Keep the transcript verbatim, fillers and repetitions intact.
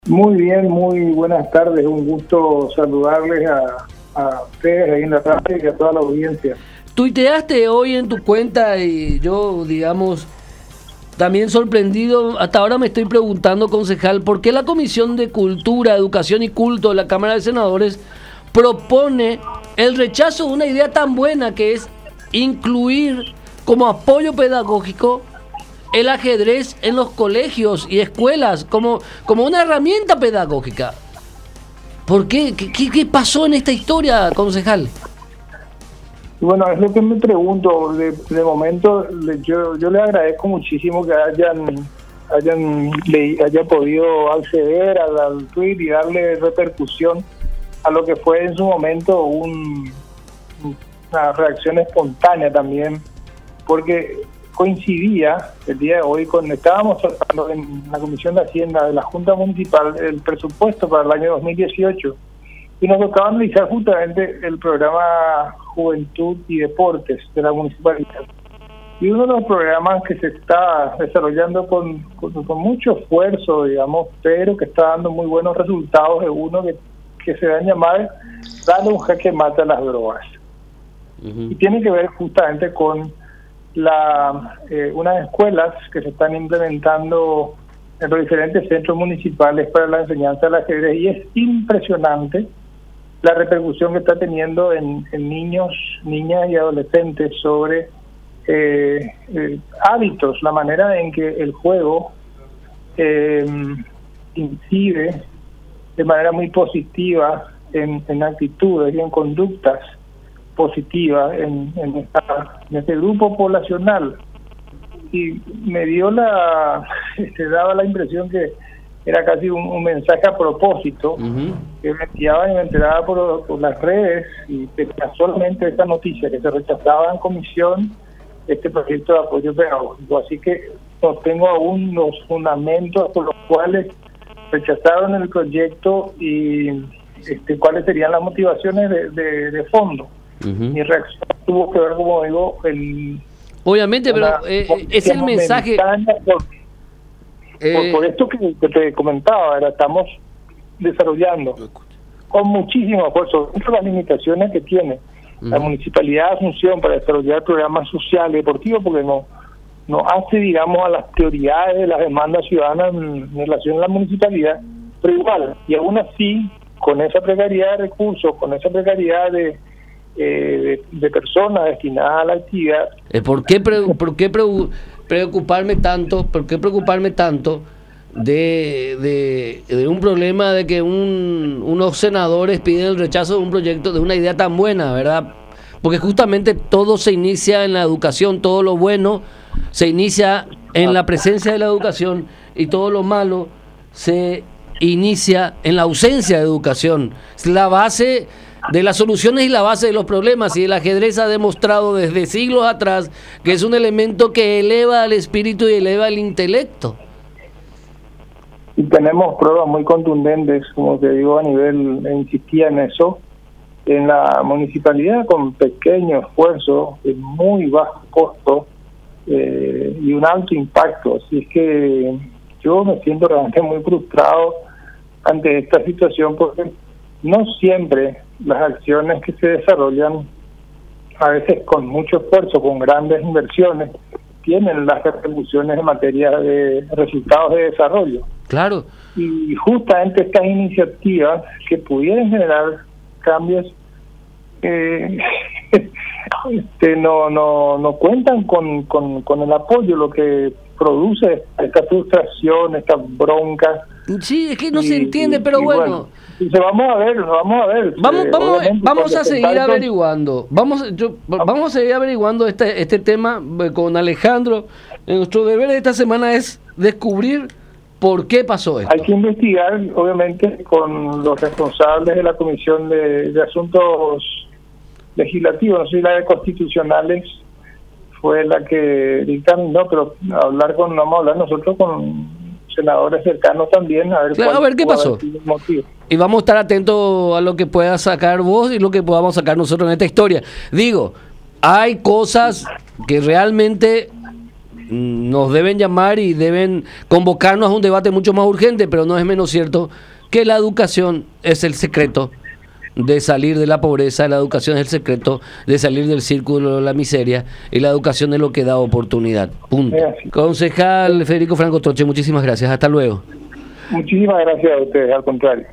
Muy bien, muy buenas tardes. Un gusto saludarles a, a ustedes ahí en la radio y a toda la audiencia. Tuiteaste hoy en tu cuenta y yo, digamos, también sorprendido. Hasta ahora me estoy preguntando, concejal, ¿por qué la Comisión de Cultura, Educación y Culto de la Cámara de Senadores propone el rechazo de una idea tan buena que es incluir como apoyo pedagógico el ajedrez en los colegios y escuelas como, como una herramienta pedagógica? ¿Por qué? ¿Qué, qué, qué pasó en esta historia, concejal? Bueno, es lo que me pregunto. De, de momento, le, yo, yo le agradezco muchísimo que hayan hayan le, haya podido acceder al, al tweet y darle repercusión a lo que fue en su momento un, una reacción espontánea también, porque coincidía el día de hoy con, estábamos tratando en la Comisión de Hacienda de la Junta Municipal el presupuesto para el año dos mil dieciocho y nos tocaba analizar justamente el programa Juventud y Deportes de la municipalidad. Y uno de los programas que se está desarrollando con, con, con mucho esfuerzo, digamos, pero que está dando muy buenos resultados, es uno que, que se va a llamar Dale un jaque mate a las drogas. Uh-huh. Y tiene que ver justamente con la eh, unas escuelas que se están implementando en los diferentes centros municipales para la enseñanza del ajedrez, y es impresionante la repercusión que está teniendo en, en niños, niñas y adolescentes sobre eh, eh, hábitos, la manera en que el juego eh, incide de manera muy positiva en, en actitudes y en conductas positiva en, en, esta, en este grupo poblacional. Y me dio la se daba la impresión que era casi un, un mensaje a propósito. Uh-huh. Que me enviaban y me enteraba por, por las redes, y tenía solamente esta noticia, que se rechazaba en comisión este proyecto de apoyo pedagógico. Así que no tengo aún los fundamentos por los cuales rechazaron el proyecto y este, cuáles serían las motivaciones de, de, de fondo. Uh-huh. Mi reacción tuvo que ver, como digo, el obviamente, pero eh, es el mensaje por, eh, por, por esto que, que te comentaba. Ahora estamos desarrollando con muchísimo esfuerzo, entre las limitaciones que tiene uh-huh. la Municipalidad de Asunción para desarrollar programas sociales y deportivos, porque no no hace, digamos, a las prioridades de las demandas ciudadanas en, en relación a la municipalidad, pero igual, y aún así, con esa precariedad de recursos, con esa precariedad de Eh, de, de personas destinadas a la actividad. ¿Por qué, pre, por qué pre, preocuparme tanto? ¿Por qué preocuparme tanto de, de, de un problema de que un, unos senadores piden el rechazo de un proyecto, de una idea tan buena, ¿verdad? Porque justamente todo se inicia en la educación, todo lo bueno se inicia en la presencia de la educación y todo lo malo se inicia en la ausencia de educación. Es la base de las soluciones y la base de los problemas, y el ajedrez ha demostrado desde siglos atrás que es un elemento que eleva al espíritu y eleva el intelecto. Y tenemos pruebas muy contundentes, como te digo, a nivel, insistía en eso, en la municipalidad, con pequeño esfuerzo, de muy bajo costo eh, y un alto impacto. Así es que yo me siento realmente muy frustrado ante esta situación, porque no siempre las acciones que se desarrollan, a veces con mucho esfuerzo, con grandes inversiones, tienen las repercusiones en materia de resultados de desarrollo. Claro. Y justamente estas iniciativas que pudieran generar cambios eh, este, no no no cuentan con, con, con el apoyo, lo que produce esta frustración, esta bronca. Sí, es que no y, se entiende, pero y, bueno. bueno Dice, vamos a ver, vamos a ver. Vamos, vamos, vamos a seguir averiguando. Vamos, yo, vamos a seguir averiguando este, este tema con Alejandro. Nuestro deber de esta semana es descubrir por qué pasó esto. Hay que investigar, obviamente, con los responsables de la Comisión de, de Asuntos Legislativos, no sé si la de Constitucionales fue la que dictaminó, pero hablar con, vamos a hablar nosotros con senadores cercanos también, a ver, claro, a ver qué pasó. Y vamos a estar atentos a lo que pueda sacar vos y lo que podamos sacar nosotros en esta historia. Digo, hay cosas que realmente nos deben llamar y deben convocarnos a un debate mucho más urgente, pero no es menos cierto que la educación es el secreto de salir de la pobreza, la educación es el secreto de salir del círculo de la miseria, y la educación es lo que da oportunidad. Punto. Concejal Federico Franco Troche, muchísimas gracias. Hasta luego. Muchísimas gracias a ustedes, al contrario.